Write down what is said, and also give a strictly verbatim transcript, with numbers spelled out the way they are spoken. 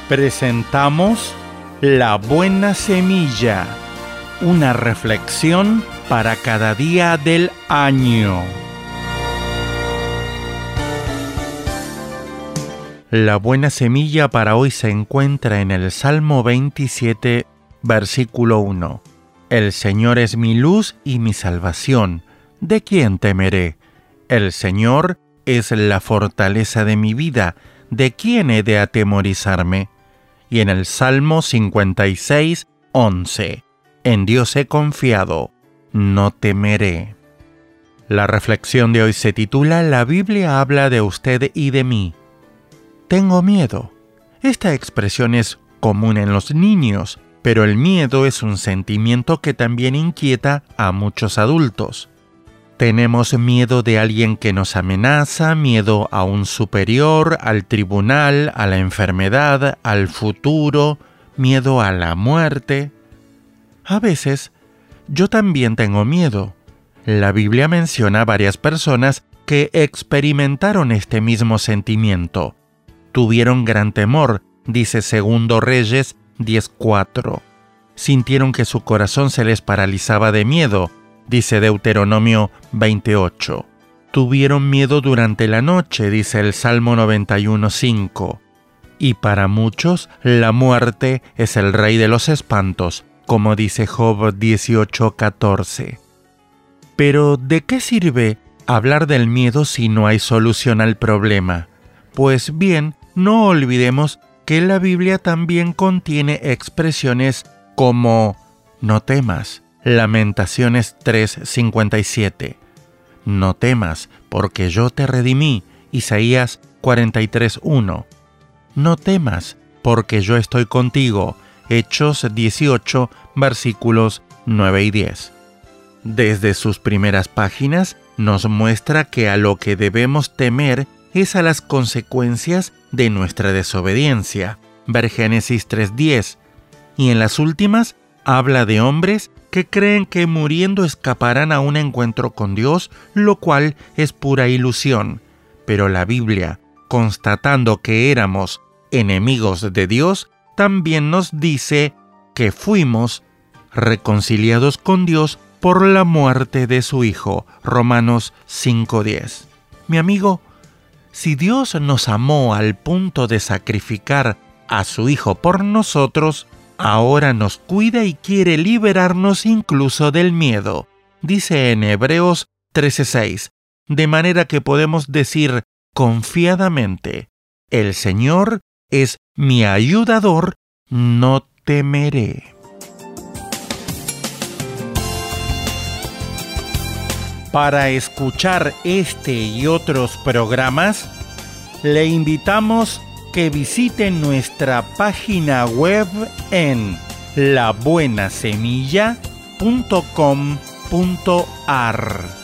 Presentamos La Buena Semilla, una reflexión para cada día del año. La buena semilla para hoy se encuentra en el Salmo veintisiete, versículo uno. El Señor es mi luz y mi salvación. ¿De quién temeré? El Señor es la fortaleza de mi vida. ¿De quién he de atemorizarme? Y en el Salmo cincuenta y seis, once. En Dios he confiado, no temeré. La reflexión de hoy se titula La Biblia habla de usted y de mí. Tengo miedo. Esta expresión es común en los niños, pero el miedo es un sentimiento que también inquieta a muchos adultos. Tenemos miedo de alguien que nos amenaza, miedo a un superior, al tribunal, a la enfermedad, al futuro, miedo a la muerte. A veces, yo también tengo miedo. La Biblia menciona a varias personas que experimentaron este mismo sentimiento. Tuvieron gran temor, dice Segundo Reyes diez cuatro. Sintieron que su corazón se les paralizaba de miedo, dice Deuteronomio veintiocho. Tuvieron miedo durante la noche, dice el Salmo noventa y uno cinco. Y para muchos, la muerte es el rey de los espantos, como dice Job dieciocho catorce. Pero, ¿de qué sirve hablar del miedo si no hay solución al problema? Pues bien, no olvidemos que la Biblia también contiene expresiones como no temas, Lamentaciones tres cincuenta y siete. No temas, porque yo te redimí, Isaías cuarenta y tres uno. No temas, porque yo estoy contigo, Hechos dieciocho, versículos nueve y diez. Desde sus primeras páginas nos muestra que a lo que debemos temer es a las consecuencias de nuestra desobediencia, ver Génesis tres diez, y en las últimas habla de hombres que creen que muriendo escaparán a un encuentro con Dios, lo cual es pura ilusión. Pero la Biblia, constatando que éramos enemigos de Dios, también nos dice que fuimos reconciliados con Dios por la muerte de su Hijo, Romanos cinco diez. Mi amigo, si Dios nos amó al punto de sacrificar a su Hijo por nosotros, ahora nos cuida y quiere liberarnos incluso del miedo. Dice en Hebreos trece seis, de manera que podemos decir confiadamente, el Señor es mi ayudador, no temeré. Para escuchar este y otros programas, le invitamos que visite nuestra página web en la buena semilla punto com punto a r.